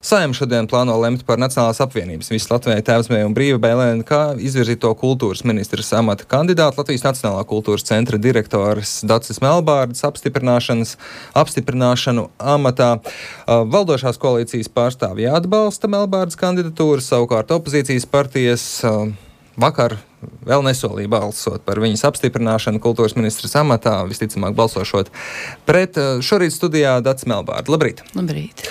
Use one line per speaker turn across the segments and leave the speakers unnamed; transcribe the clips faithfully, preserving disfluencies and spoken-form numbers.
Saeima šodien plāno lemt par Nacionālās apvienības Visa Latvija Tēvzemē un Brīvība L N K izvirzīto kultūras ministras amata kandidātu Latvijas Nacionālā kultūras centra direktores Daces Melbārdas apstiprināšanas, apstiprināšanu amatā. Valdošās koalīcijas pārstāvji atbalsta Melbārdas kandidatūru, savukārt opozīcijas partijas vakar vēl nesolīja balsot par viņas apstiprināšanu kultūras ministras amatā, visticamāk balsošot pret. Šorīt studijā Dace Melbārda. Labrīt!
Labrīt!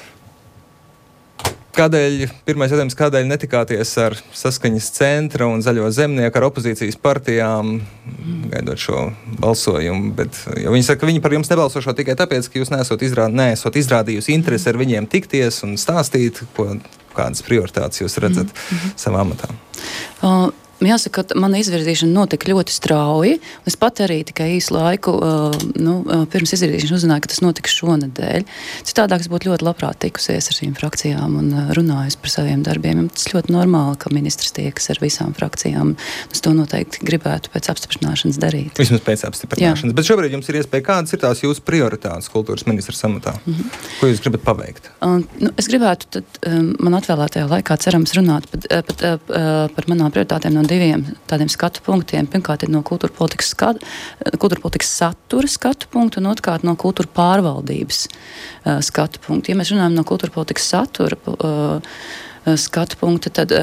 Kādēļ, pirmais jautājums, kādēļ netikāties ar Saskaņas centra un Zaļo zemnieku ar opozīcijas partijām, gaidot šo balsojumu, bet jo viņi saka, ka viņi par jums nebalsošo tikai tāpēc, ka jūs neesot, izrād, neesot izrādījusi interesi ar viņiem tikties un stāstīt, ko, kādas prioritātes jūs redzat mm-hmm. savā amatā.
Uh. Jāsaka, ka mana izvirzīšana notika ļoti strauji. Es pat arī tikai īsu laiku uh, nu, uh, pirms izvirzīšanas uzzināju, ka tas notiks šonedēļ. Citādāk es būtu ļoti labprāt tikusies ar šīm frakcijām un uh, runājusi par saviem darbiem. Tas ļoti normāli, ka ministrs tiekas ar visām frakcijām. Es to noteikti gribētu pēc apstiprināšanas darīt.
Vismaz pēc apstiprināšanas. Jā. Bet šobrīd jums ir iespēja, kādas ir tās jūsu prioritātes kultūras ministra amatā? Mm-hmm. Ko jūs gribat paveikt?
Uh, nu, es gribētu tad, um, man atvēlētajā laikā cerams runāt pat, pat, uh, par manām prioritātēm no diviem tādiem skatu punktiem. Pirmkārt ir no kultūra politikas, skatu, kultūra politikas satura skatu punktu un otrkārt no kultūra pārvaldības uh, skatu punktu. Ja mēs runājam no kultūra politikas satura uh, skatu punkta, tad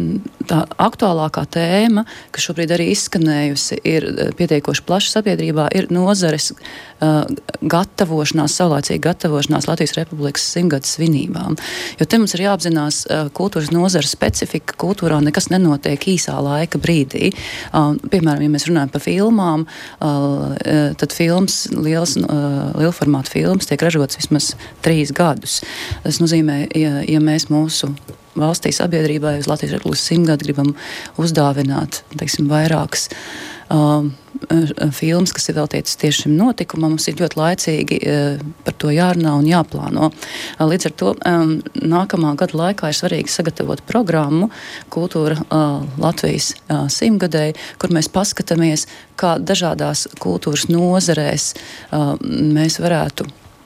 tā aktuālākā tēma, kas šobrīd arī izskanējusi, ir pietiekoši plaša sabiedrībā, ir nozares uh, gatavošanās, saulēcīga gatavošanās Latvijas Republikas simtgades svinībām. Jo te mums ir jāapzinās uh, kultūras nozares specifika, kultūrā nekas nenotiek īsā laika brīdī. Uh, piemēram, ja mēs runājam par filmām, uh, tad films, liels, uh, lielformāta films tiek ražots vismaz trīs gadus. Tas nozīmē, ja, ja mēs mūsu valstī sabiedrībai uz Latvijas Republikas simtgadu gribam uzdāvināt, teiksim, vairākas um, filmas, kas ir veltītas tieši šim notikumam, mums ir ļoti laicīgi uh, par to jārunā un jāplāno. Uh, līdz ar to um, nākamā gada laikā ir svarīgi sagatavot programmu Kultūra uh, Latvijas uh, simtgadēji, kur mēs paskatāmies, kā dažādās kultūras nozarēs uh, mēs varētu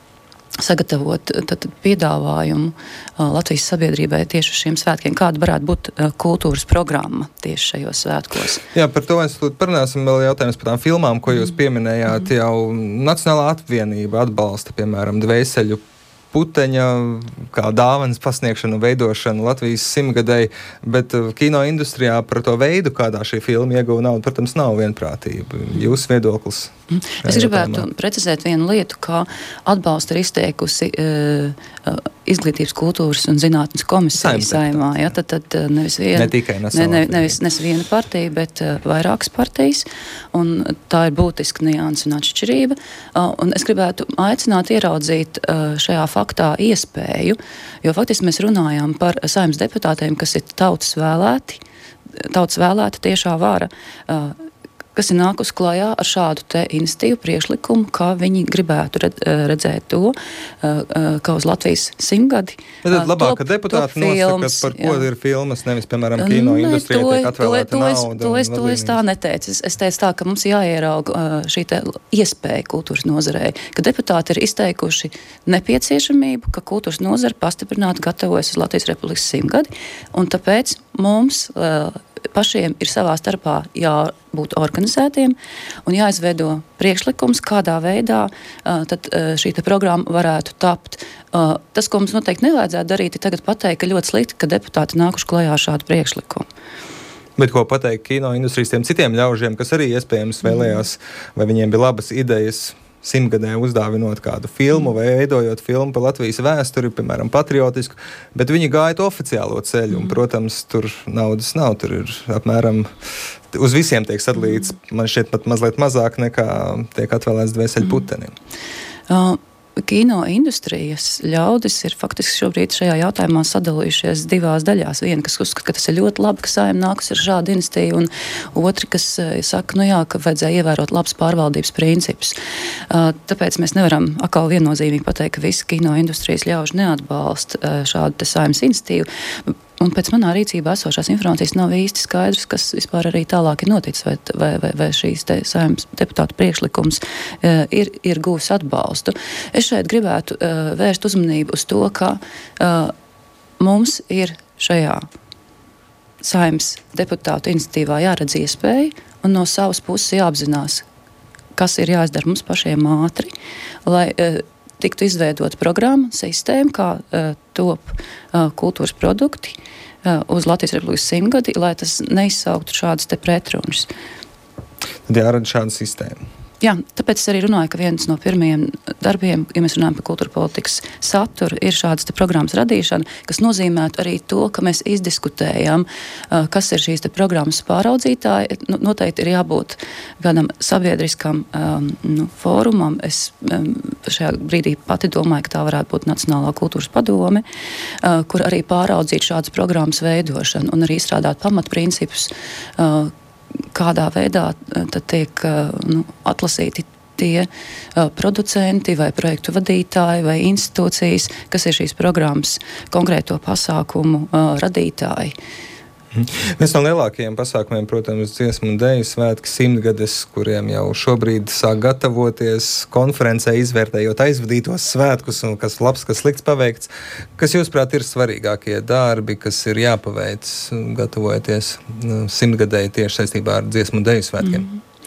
sagatavot tad, piedāvājumu uh, Latvijas sabiedrībai tieši uz šiem svētkiem. Kāda varētu būt uh, kultūras programma tieši šajos svētkos?
Jā, par to mēs parunāsim vēl jautājums par tām filmām, ko jūs pieminējāt. Mm. Jau Nacionālā apvienība atbalsta, piemēram, Dvēseļu puteņa, kā dāvanas pasniegšanu, veidošanu Latvijas simtgadēji, bet kino industrijā par to veidu, kādā šī filma ieguva naudu, protams, nav vienprātība. Jūsu viedoklis?
Es gribētu jautājumā precizēt vienu lietu, kā atbalstu ir izteikusi uh, Izglītības, kultūras un zinātnes komisija Saeimā. Ja, tad, tad nevis viena,
ne tikai
ne, ne, nevis, nevis viena partija, bet uh, vairākas partijas, un tā ir būtiska nianse un atšķirība. Uh, un es gribētu aicināt ieraudzīt uh, šajā faktā iespēju, jo faktiski mēs runājām par Saeimas deputātiem, kas ir tautas vēlēti, tautas vēlēta tiešā vara, uh, kas ir nākus klajā ar šādu te iniciatīvu priekšlikumu, kā viņi gribētu redzēt to, kā uz Latvijas simtgadi.
Bet tad labāk, ka deputāti nosaka, par ko jā. Ir filmas, nevis, piemēram, kino
ne,
industrijai
to,
tiek atvēlēta
to,
nauda.
To es, to es tā neteicu. Es, es teicu tā, ka mums jāierauga šī te iespēja kultūras nozarei, ka deputāti ir izteikuši nepieciešamību, ka kultūras nozara pastiprināti gatavojas uz Latvijas Republikas simtgadi, un tāpēc mums pašiem ir savā starpā jābūt organizētiem un jāizveido priekšlikums, kādā veidā uh, tad, uh, šī te programma varētu tapt. Uh, tas, ko mums noteikti nevajadzētu darīt, ir tagad pateikt, ka ļoti slikti, ka deputāti nākuši klajā ar šādu priekšlikumu.
Bet ko pateikt kino industrijas tiem citiem ļaužiem, kas arī iespējams vēlējās, vai viņiem bija labas idejas simtgadē uzdāvinot kādu filmu vai veidojot filmu par Latvijas vēsturi, piemēram, patriotisku, bet viņi gāja to oficiālo ceļu, un, protams, tur naudas nav, tur ir apmēram uz visiem tiek sadalīts, man šķiet pat mazliet mazāk nekā tiek atvēlēts Dvēseļu putenim.
Uh. Kino industrijas ļaudis ir faktiski šobrīd šajā jautājumā sadalījušies divās daļās. Viena, kas uzskata, ka tas ir ļoti labi, ka Saeima nākus ar šādu iniciatīvu, un otri, kas saka, nu jā, ka vajadzēja ievērot labs pārvaldības principus. Tāpēc mēs nevaram atkal viennozīmīgi pateikt, ka visi kino industrijas ļauži neatbalsta šādu te Saeimas iniciatīvu. Un pēc manā rīcībā esošās informācijas nav īsti skaidrs, kas vispār arī tālāk ir noticis, vai, vai, vai, vai šīs te Saeimas deputātu priekšlikums uh, ir, ir gūs atbalstu. Es šeit gribētu uh, vērst uzmanību uz to, ka uh, mums ir šajā Saeimas deputātu iniciatīvā jāredz iespēja un no savas puses jāapzinās, kas ir jāizdara mums pašiem ātri, lai uh, tiktu izveidot programma, sistēma, kā uh, top uh, kultūras produkti uh, uz Latvijas Republikas simtgadi, lai tas neizsauktu šādas te pretrunas.
Tad jārada šāda sistēma.
Jā, tāpēc es arī runāju, ka viens no pirmajiem darbiem, ja mēs runājam par kultūra politikas saturu, ir šādas te programmas radīšana, kas nozīmētu arī to, ka mēs izdiskutējam, uh, kas ir šīs te programmas pāraudzītāji. Nu, noteikti ir jābūt kādam sabiedriskam um, nu, fórumam. Es um, šajā brīdī pati domāju, ka tā varētu būt Nacionālā kultūras padome, uh, kur arī pāraudzīt šādas programmas veidošanu un arī izstrādāt pamatprincipus, uh, kādā veidā tad tiek nu, atlasīti tie uh, producenti vai projektu vadītāji vai institūcijas, kas ir šīs programmas konkrēto pasākumu uh, radītāji.
Viens no lielākajiem pasākumiem, protams, dziesmu un deju svētki simtgades, kuriem jau šobrīd sāk gatavoties konferencē, izvērtējot aizvadītos svētkus un kas labs, kas slikts paveikts. Kas, jūsuprāt, ir svarīgākie darbi, kas ir jāpaveic, gatavojoties simtgadēji tieši saistībā ar dziesmu un deju svētkiem?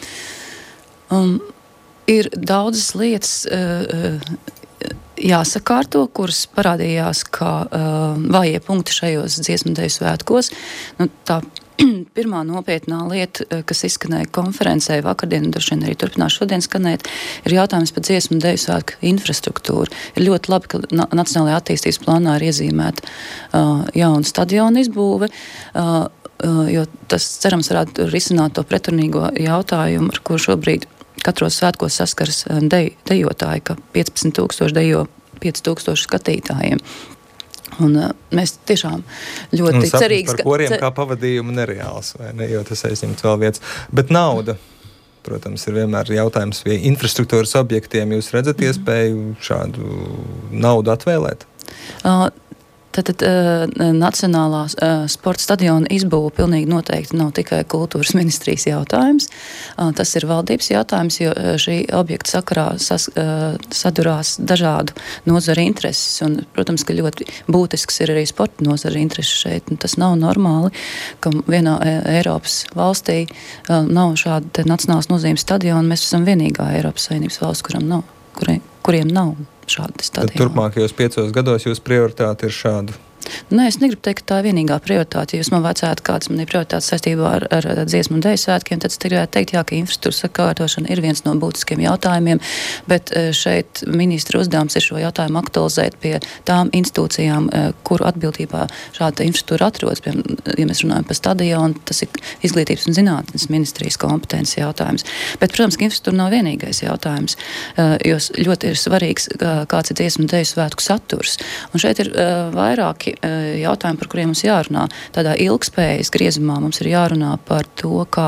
Mm. Um, ir daudzas lietas uh, jāsakārto, kuras parādījās kā uh, vājie punkti šajos dziesmu deju svētkos. Nu, tā pirmā nopietnā lieta, kas izskanēja konferencē vakardien, un droši vien arī turpinās šodien skanēt, ir jautājums par dziesmu deju svētku infrastruktūru. Ir ļoti labi, ka na- Nacionālajā attīstības plānā ir iezīmēta uh, jauna stadiona izbūve, uh, uh, jo tas, cerams, varētu risināt to pretrunīgo jautājumu, ar kuru šobrīd katros svētkos saskars dej, dejotāji, ka piecpadsmit tūkstoši dejo pieci tūkstoši skatītājiem. Un uh, mēs tiešām ļoti
un
cerīgi...
Par koriem kā pavadījumu nereāls, vai ne, jo tas aizņemt vēl vietas. Bet nauda, protams, ir vienmēr jautājums pie infrastruktūras objektiem. Jūs redzat mm. iespēju šādu naudu atvēlēt? Uh, Tātad uh, Nacionālā uh, sporta stadiona izbūve pilnīgi noteikti nav tikai kultūras ministrijas jautājums. Uh, tas ir valdības jautājums, jo uh, šī objekta sakarā sas, uh, sadurās dažādu nozaru intereses. Un, protams, ka ļoti būtisks ir arī sporta nozaru intereses šeit. Un tas nav normāli, ka vienā e- Eiropas valstī uh, nav šāda nacionālas nozīmes stadiona. Mēs esam vienīgā Eiropas Savienības valsts, kuram nav, kuri, kuriem nav šādi stadioni. Tad turpmākajos piecos gados jūsu prioritāte ir šādu?
Nē, es negribu teikt, ka tā ir vienīgā prioritāte. Ja jūs man vajadzētu, kādas man ir prioritātes saistībā ar, ar dziesmu un deju svētkiem, tad es gribētu teikt, jā, ka infrastruktūras sakārtošana ir viens no būtiskiem jautājumiem, bet šeit ministra uzdevums ir šo jautājumu aktualizēt pie tām institūcijām, kuru atbildībā šāda infrastruktūra atrodas. Piemēram, ja mēs runājam par stadionu, tas ir izglītības un zinātnes ministrijas kompetences jautājums. Bet, protams, ka infrastruktūra nav vienīgais jautājums, jo ļoti ir svarīgs, kāds ir dziesmu un deju svētku saturs. Un šeit ir vairāki jautājumi, par kuriem mums jārunā. Tādā ilgspējas griezumā mums ir jārunā par to, kā,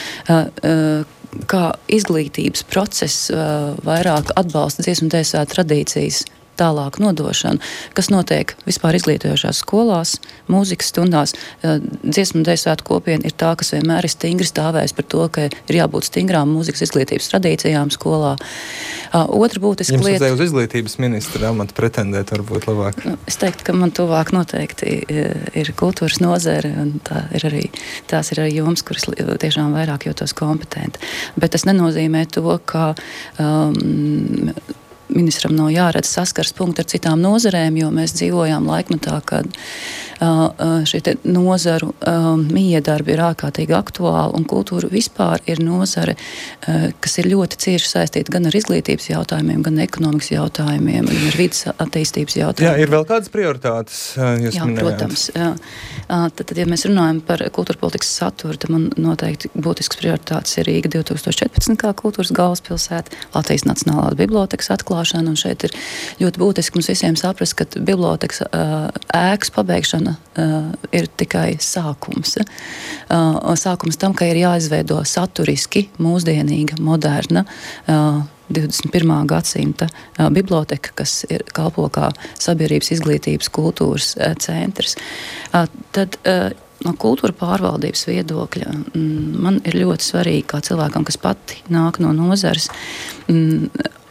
kā izglītības process vairāk atbalsta dziesmu un deju svētku tradīcijas tālāk nodošanu, kas notiek vispār izglītojošās skolās, mūzikas stundās. Dziesmu un deju svētku kopiena ir tā, kas vienmēr ir stingri stāvējusi par to, ka ir jābūt stingrām mūzikas izglītības tradīcijām skolā. Otra būtiska lieta...
Jums uz izglītības ministra amatu pretendēt varbūt labāk?
Es teiktu, ka man tuvāk noteikti ir kultūras nozare, un tā ir arī, tās ir arī jomas, kuras tiešām vairāk jūtos kompetenti. Bet tas nenozīmē to, ka um, ministram nav jāredz saskars punkti ar citām nozarēm, jo mēs dzīvojām laikmetā, kad uh, šie te nozaru uh, miedarbi ir ārkārtīgi aktuāli, un kultūra vispār ir nozare, uh, kas ir ļoti cieši saistīta gan ar izglītības jautājumiem, gan ekonomikas jautājumiem, gan ar vidas attīstības jautājumiem.
Jā, ir vēl kādas prioritātes, jūs
jā,
minējāt?
Protams. Jā. Uh, tad, tad, ja mēs runājam par kultūra politikas saturu, tad man noteikti būtisks prioritātes ir Rīga divtūkstoš četrpadsmit kā kultūras galvaspilsēta, Latvijas Nacionālās bibliotekas atklāšana, un šeit ir ļoti būtiski mums visiem saprast, ka bibliotekas uh, ēkas pabeigšana uh, ir tikai sākums. Uh, sākums tam, ka ir jāizveido saturiski, mūsdienīga, moderna uh, divdesmit pirmā gadsimta uh, biblioteka, kas ir kalpo kā sabiedrības izglītības kultūras uh, centrs. Uh, tad uh, no kultūra pārvaldības viedokļa mm, man ir ļoti svarīgi, kā cilvēkam, kas pati nāk no nozares, mm,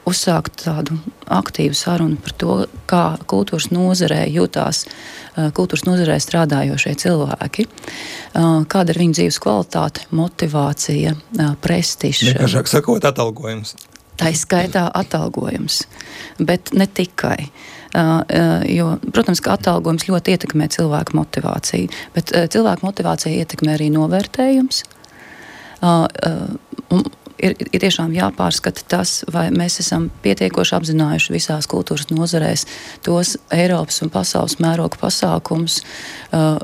uzsākt tādu aktīvu sarunu par to, kā kultūras nozarē jūtās uh, kultūras nozarē strādājošie cilvēki, uh, kāda ir viņu dzīves kvalitāte, motivācija, uh, prestižs.
Vienkāršāk sakot, atalgojums.
Tā ir skaitā atalgojums, bet ne tikai. Uh, uh, jo, protams, ka atalgojums ļoti ietekmē cilvēku motivāciju, bet uh, cilvēku motivāciju ietekmē arī novērtējums. Uh, uh, ir, ir tiešām jāpārskata tas, vai mēs esam pietiekoši apzinājuši visās kultūras nozarēs tos Eiropas un pasaules mēroga pasākums, uh,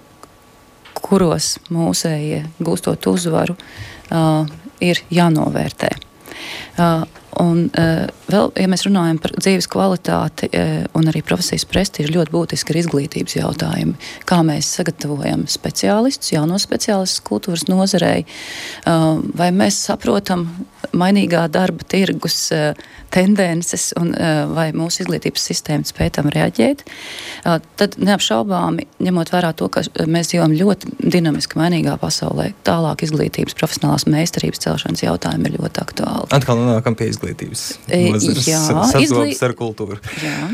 kuros mūsējie gūstot uzvaru uh, ir jānovērtē. Uh, Un uh, vēl, ja mēs runājam par dzīves kvalitāti uh, un arī profesijas prestižu, ļoti būtiski ir izglītības jautājumi. Kā mēs sagatavojam speciālistus, jaunos speciālistus kultūras nozarei, uh, vai mēs saprotam mainīgā darba tirgus uh, tendences un uh, vai mūsu izglītības sistēma spēj tam reaģēt. Uh, tad neapšaubāmi, ņemot vērā to, ka mēs dzīvojam ļoti dinamiski mainīgā pasaulē, tālāk izglītības profesionālās meistarības celšanas jautājumi ir ļoti aktuāli.
Atkal nonākam pie izglītības nozares sazobas izglī... ar kultūru.
Jā.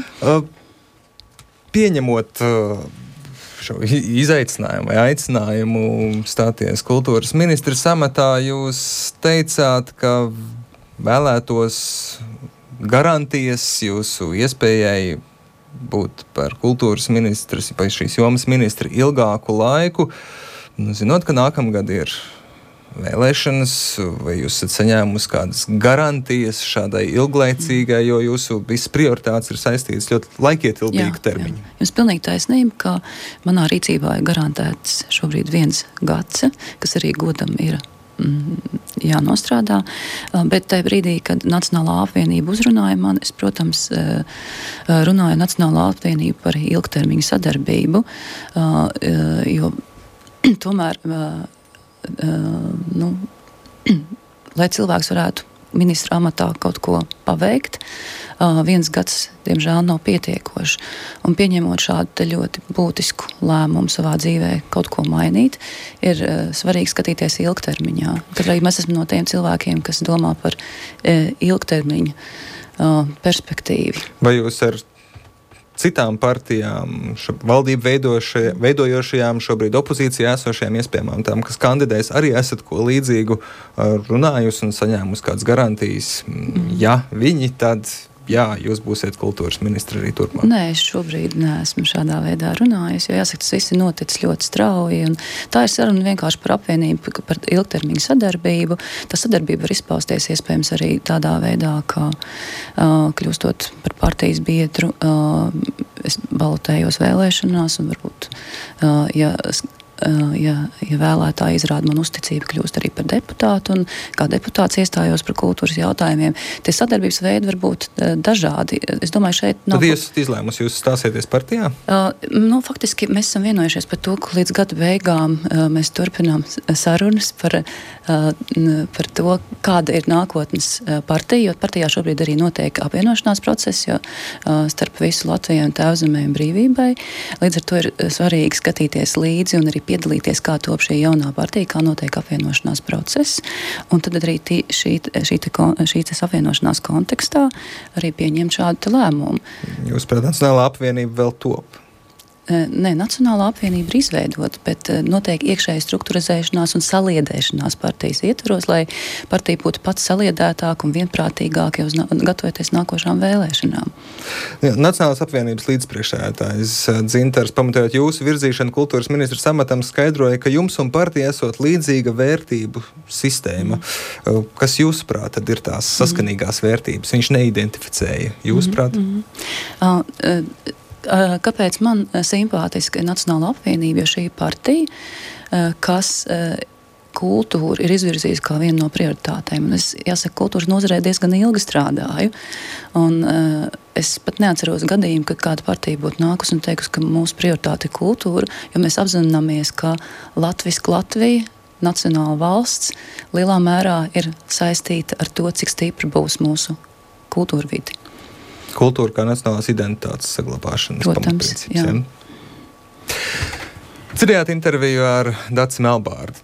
Uh, pieņemot uh, šo izaicinājumu vai aicinājumu stāties kultūras ministras amatā, jūs teicāt, ka vēlētos garantijas jūsu iespējai būt par kultūras ministras, par šīs jomas ministri ilgāku laiku, nu, zinot, ka nākamgad ir vēlēšanas, vai jūs esat saņēmusi kādas garantijas šādai ilglaicīgai, jo jūsu visas prioritātes ir saistītas ļoti laikietilpīgu termiņu?
Jā. Jums pilnīgi taisnība, ka manā rīcībā ir garantēts šobrīd viens gads, kas arī godam ir mm, jānostrādā, bet tajā brīdī, kad Nacionālā apvienība uzrunāja mani, es, protams, runāju Nacionālā apvienība par ilgtermiņu sadarbību, jo tomēr Uh, nu, lai cilvēks varētu ministra amatā kaut ko paveikt, uh, viens gads, diemžēl, nav pietiekoši. Un pieņemot šādu ļoti būtisku lēmumu savā dzīvē, kaut ko mainīt, ir uh, svarīgi skatīties ilgtermiņā. Kad arī mēs esam no tiem cilvēkiem, kas domā par uh, ilgtermiņu uh, perspektīvu.
Vai jūs ar citām partijām, valdību veidošie, veidojošajām, šobrīd opozīcijā esošajām iespējamām tām, kas kandidēs, arī esat ko līdzīgu runājusi un saņēmusi kādas garantijas? Mm. Ja viņi, tad jā, jūs būsiet kultūras ministri arī turpmāk.
Nē, es šobrīd neesmu šādā veidā runājusi, jo jāsaka, tas viss ir noticis ļoti strauji. Un tā ir saruna vienkārši par apvienību, par ilgtermiņu sadarbību. Tā sadarbība var izpausties iespējams arī tādā veidā, ka uh, kļūstot par partijas biedru, uh, es balotējos vēlēšanās un varbūt, uh, ja Ja, ja vēlētāji izrāda man uzticību, kļūst arī par deputātu, un kā deputāts iestājos par kultūras jautājumiem. Tie sadarbības veidi var būt dažādi. Es domāju, šeit nav...
Tad jūs esat izlēmusi, jūs stāsieties partijā?
Uh, nu, faktiski mēs esam vienojušies par to, ka līdz gada beigām uh, mēs turpinām sarunas par, uh, par to, kāda ir nākotnes uh, partija, jo partijā šobrīd arī notiek apvienošanās process, jo uh, starp visu Latviju un Tēvzemē un Brīvībai. Līdz ar to ir svarīgi skatīties līdzi un arī piedalīties, kā top šī jaunā partija, kā notiek apvienošanās process. Un tad arī tī, šī, šī, te, šī te apvienošanās kontekstā arī pieņemt šādu te lēmumu.
Jūs prāt, Nacionālā apvienība vēl top?
Nē, Nacionālā apvienība ir izveidota, bet notiek iekšēja strukturizēšanās un saliedēšanās partijas ietvaros, lai partija būtu pats saliedētāka un vienprātīgāka uz gatavoties nākošām vēlēšanām.
Jā, Nacionālās apvienības līdzpriekšsēdētājs Dzintars, pamatojot jūsu virzīšanu kultūras ministras amatam, skaidroja, ka jums un partija esot līdzīga vērtību sistēma. Mm. Kas jūsuprāt tad ir tās saskanīgās vērtības? Viņš neidentificēja. Jūsuprāt?
Mm, mm. Uh, uh, Kāpēc man simpātiska ir Nacionāla apvienība, jo šī partija, kas kultūru ir izvirzījusi kā vienu no prioritātēm. Un es, jāsaka, kultūras nozarē diezgan ilgi strādāju, un es pat neatceros gadījumu, kad kāda partija būtu nākus un teikusi, ka mūsu prioritāte ir kultūra, jo mēs apzināmies, ka latviska Latvija, nacionāla valsts, lielā mērā ir saistīta ar to, cik stipra būs mūsu kultūra vidi.
Kultūra kā nacionālās identitātes saglabāšanas pamatprincips. Dzirdējāt interviju ar Daci Melbārdu.